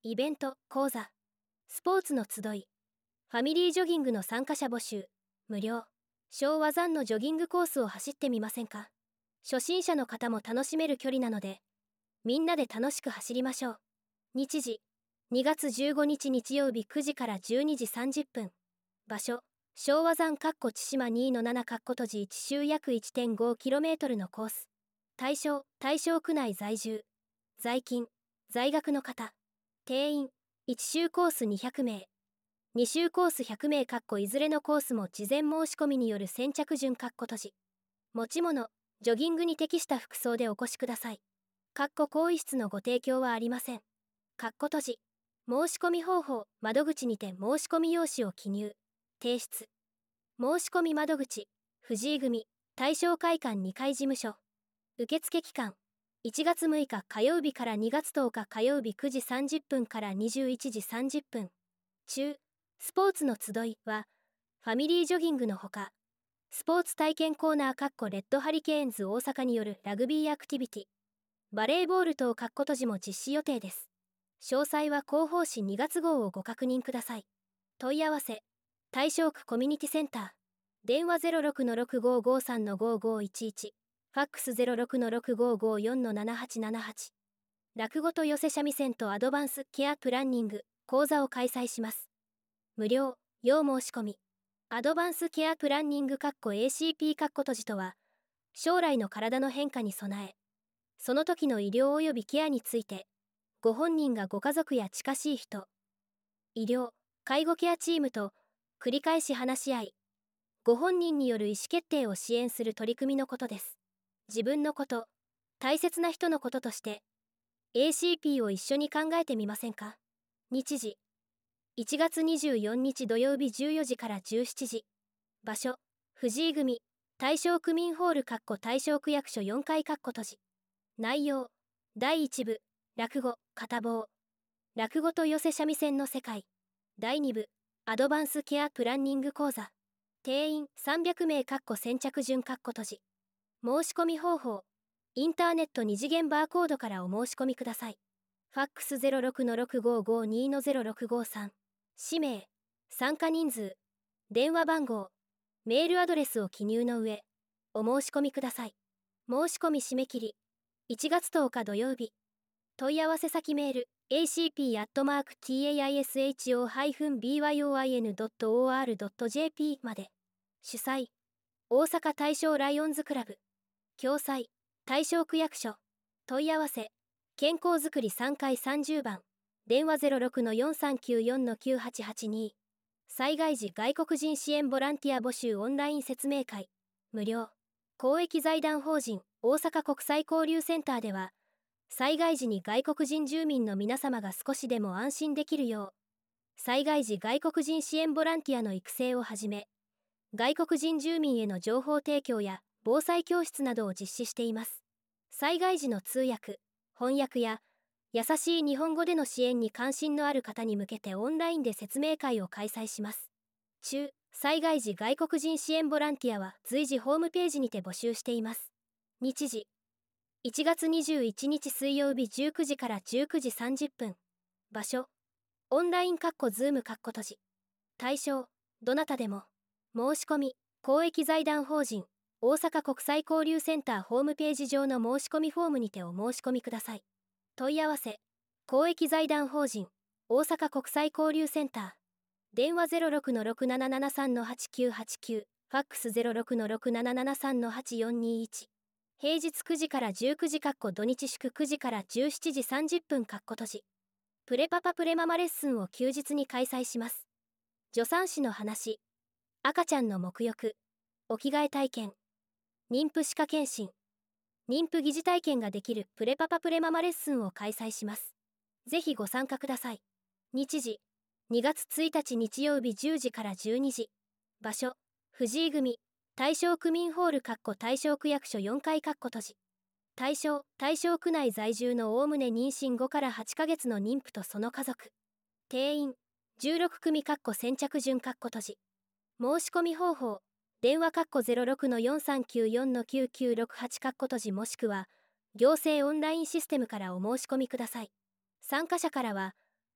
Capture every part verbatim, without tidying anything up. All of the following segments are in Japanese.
イベント、講座、スポーツの集い、ファミリージョギングの参加者募集、無料。昭和山のジョギングコースを走ってみませんか？初心者の方も楽しめる距離なので、みんなで楽しく走りましょう。日時、にがつじゅうごにち日曜日くじからじゅうにじさんじゅっぷん。場所、昭和山千島 にのなな 閉じいち周約 いってんごキロメートル のコース。対象、対象区内在住、在勤、在学の方。定員、いち周コースにひゃくめい。に周コースひゃくめいいずれのコースも事前申し込みによる先着順閉じ。持ち物、ジョギングに適した服装でお越しください。更衣室のご提供はありません。閉じ。申し込み方法、窓口にて申し込み用紙を記入、提出。申し込み窓口、藤井組、大正会館にかい事務所。受付期間、いちがつむいか火曜日からにがつとおか火曜日くじさんじゅっぷんからにじゅういちじさんじゅっぷん。中、スポーツの集いは、ファミリージョギングのほか、スポーツ体験コーナーレッドハリケーンズ大阪によるラグビーアクティビティ、バレーボール等閉じも実施予定です。詳細は広報誌にがつ号をご確認ください。問い合わせ、大正区コミュニティセンター。電話 ゼロろくのろくごーごーさんのごーごーいちいち、ファックス ゼロろくのろくごーごーよんのななはちななはち。落語と寄せ三味線とアドバンスケアプランニング講座を開催します。無料、要申し込み。アドバンスケアプランニング エーシーピー 閉じとは、将来の体の変化に備え、その時の医療及びケアについて、ご本人がご家族や近しい人、医療、介護ケアチームと繰り返し話し合い、ご本人による意思決定を支援する取り組みのことです。自分のこと、大切な人のこととして、エーシーピー を一緒に考えてみませんか？日時、いちがつにじゅうよっか土曜日じゅうよじからじゅうしちじ。場所、藤井組、大正区民ホール大正区役所よんかい閉じ。内容、だいいち部、落語、片棒。落語と寄せ三味線の世界。だいに部、アドバンスケアプランニング講座。定員さんびゃくめい先着順閉じ。申し込み方法、インターネット二次元バーコードからお申し込みください。ファックス ゼロろくのろくごーごーにのゼロろくごーさん。氏名、参加人数、電話番号、メールアドレスを記入の上、お申し込みください。申し込み締め切り、いちがつとおか土曜日。問い合わせ先メール、エーシーピー アットマーク ティーエーアイエスエイチオー ビーワイオーアイエヌ ドット オーアール ドット ジェーピー まで。主催、大阪大正ライオンズクラブ。共催、大正区役所。問い合わせ、健康づくりさんかいさんじゅうばん。電話 ゼロろくのよんさんきゅうよんのきゅうはちはちに。災害時外国人支援ボランティア募集オンライン説明会。無料。公益財団法人大阪国際交流センターでは、災害時に外国人住民の皆様が少しでも安心できるよう、災害時外国人支援ボランティアの育成をはじめ、外国人住民への情報提供や防災教室などを実施しています。災害時の通訳、翻訳や優しい日本語での支援に関心のある方に向けてオンラインで説明会を開催します。中、災害時外国人支援ボランティアは随時ホームページにて募集しています。日時、いちがつにじゅういちにち水曜日じゅうくじからじゅうくじさんじゅっぷん。場所、オンラインズーム閉じ。対象、どなたでも。申し込み、公益財団法人大阪国際交流センターホームページ上の申し込みフォームにてお申し込みください。問い合わせ、公益財団法人大阪国際交流センター。電話 ゼロろくのろくななななさんのはちきゅうはちきゅう、ファックス ゼロろくのろくななななさんのはちよんにいち。平日くじからじゅうくじ土日祝くじからじゅうしちじさんじゅっぷん閉じ。プレパパプレママレッスンを休日に開催します。助産師の話、赤ちゃんの沐浴、お着替え体験、妊婦歯科検診、妊婦疑似体験ができるプレパパプレママレッスンを開催します。ぜひご参加ください。日時、にがつついたち日曜日じゅうじからじゅうにじ。場所、藤井組、大正区民ホール大正区役所よんかい閉じ。対象、大正区内在住のおおむね妊娠ごからはちかげつの妊婦とその家族。定員、じゅうろくくみ先着順閉じ。申し込み方法、電話 ゼロろくのよんさんきゅうよんのきゅうきゅうろくはち閉じもしくは、行政オンラインシステムからお申し込みください。参加者からは、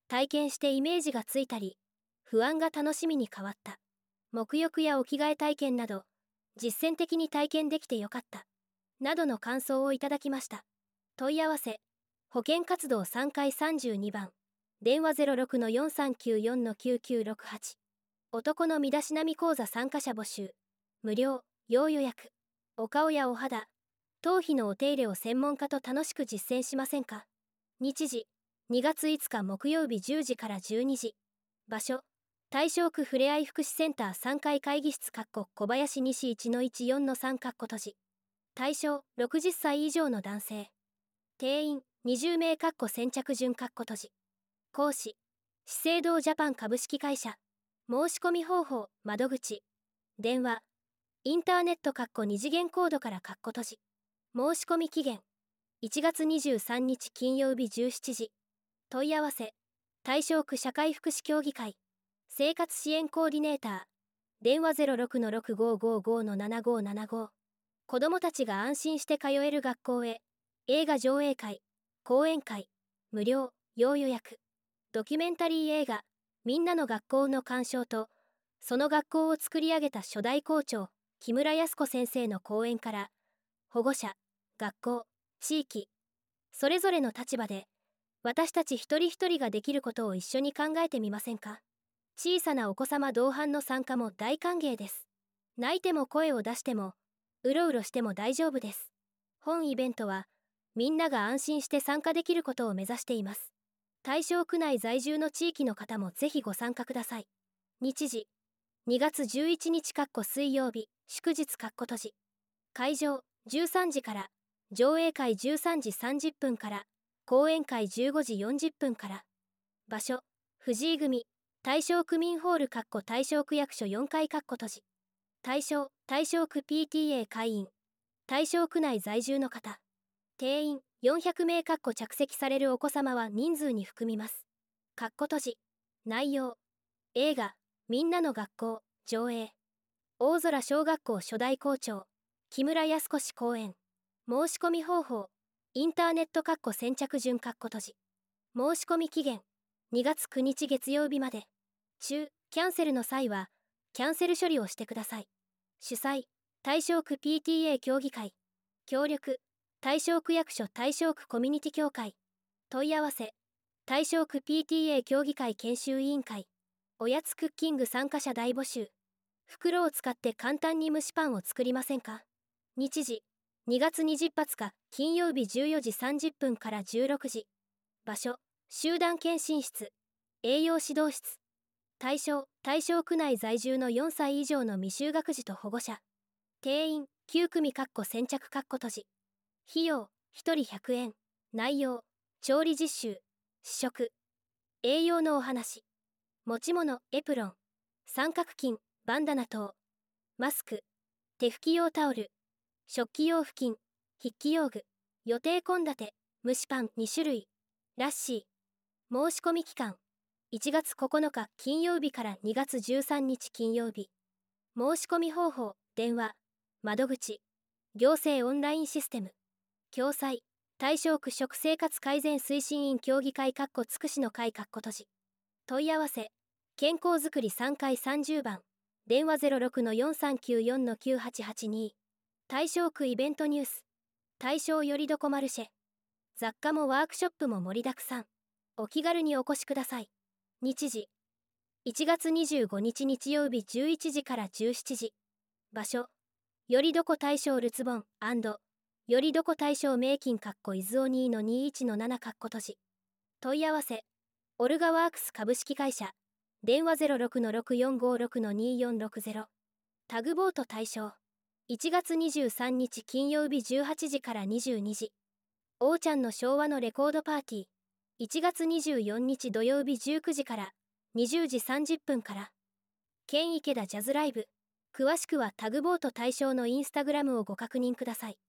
体験してイメージがついたり、不安が楽しみに変わった。沐浴やお着替え体験など、実践的に体験できてよかった。などの感想をいただきました。問い合わせ、保健活動さんかいさんじゅうにばん、電話 ゼロろくのよんさんきゅうよんのきゅうきゅうろくはち。男の身だしなみ講座参加者募集。無料、要予約。お顔やお肌、頭皮のお手入れを専門家と楽しく実践しませんか？日時、にがついつか木曜日じゅうじからじゅうにじ。場所、大正区ふれあい福祉センターさんがい会議室小林西 いちのいちよんのさん 閉じ。対象、ろくじゅっさい以上の男性。定員、にじゅうめい先着順閉じ。講師、資生堂ジャパン株式会社。申し込み方法、窓口。電話、インターネットに次元コードから閉じ。申し込み期限、いちがつにじゅうさんにち金曜日じゅうしちじ。問い合わせ、大正区社会福祉協議会。生活支援コーディネーター。電話 ゼロろくのろくごーごーごーのななごーななご。子どもたちが安心して通える学校へ。映画上映会、講演会、無料、要予約。ドキュメンタリー映画、みんなの学校の鑑賞と、その学校を作り上げた初代校長、木村泰子先生の講演から、保護者、学校、地域、それぞれの立場で、私たち一人一人ができることを一緒に考えてみませんか？小さなお子様同伴の参加も大歓迎です。泣いても声を出しても、うろうろしても大丈夫です。本イベントは、みんなが安心して参加できることを目指しています。大正区内在住の地域の方もぜひご参加ください。日時、にがつじゅういちにち水曜日、祝日閉じ。会場、じゅうさんじから、上映会じゅうさんじさんじゅっぷんから、講演会じゅうごじよんじゅっぷんから。場所、藤井組、大正区民ホール大正区役所よんかい閉じ。対象、大正区 ピーティーエー 会員。大正区内在住の方。定員、よんひゃくめい着席されるお子様は人数に含みます。括弧閉じ。内容、映画、みんなの学校、上映。大空小学校初代校長、木村泰子氏講演。申し込み方法、インターネット先着順閉じ。申し込み期限、にがつくにち月曜日まで。中、キャンセルの際は、キャンセル処理をしてください。主催、大正区 ピーティーエー 協議会。協力、大正区役所大正区コミュニティ協会。問い合わせ、大正区 ピーティーエー 協議会研修委員会。おやつクッキング参加者大募集。袋を使って簡単に蒸しパンを作りませんか？日時、にがつにじゅうはちにち金曜日じゅうよじさんじゅっぷんからじゅうろくじ。場所、集団検診室、栄養指導室。対象、大正区内在住のよんさい以上の未就学児と保護者。定員、きゅうくみ先着閉じ。費用、ひとりひゃくえん。内容、調理実習、試食。栄養のお話。持ち物、エプロン。三角巾、バンダナ等。マスク。手拭き用タオル。食器用布巾、筆記用具。予定献立、蒸しパンにしゅるい。ラッシー。申し込み期間。いちがつここのか金曜日からにがつじゅうさんにち金曜日。申し込み方法、電話、窓口。行政オンラインシステム。共催、大正区食生活改善推進員協議会つくしの会閉じ。問い合わせ、健康づくりさんかいさんじゅうばん。電話 ゼロろくのよんさんきゅうよんのきゅうはちはちに。大正区イベントニュース。大正よりどこマルシェ。雑貨もワークショップも盛りだくさん。お気軽にお越しください。日時、いちがつにじゅうごにち日曜日じゅういちじからじゅうしちじ。場所、よりどこ大正ルツボン&よりどこ大正名金伊豆尾にのにいちのなな閉じ。問い合わせ、オルガワークス株式会社。電話 ゼロろくのろくよんごろくのによんろくゼロ。タグボート対象。いちがつにじゅうさんにち金曜日じゅうはちじからにじゅうにじ。おーちゃんの昭和のレコードパーティー。いちがつにじゅうよっか土曜日じゅうくじからにじゅうじさんじゅっぷんから。県池田ジャズライブ。詳しくはタグボート対象のインスタグラムをご確認ください。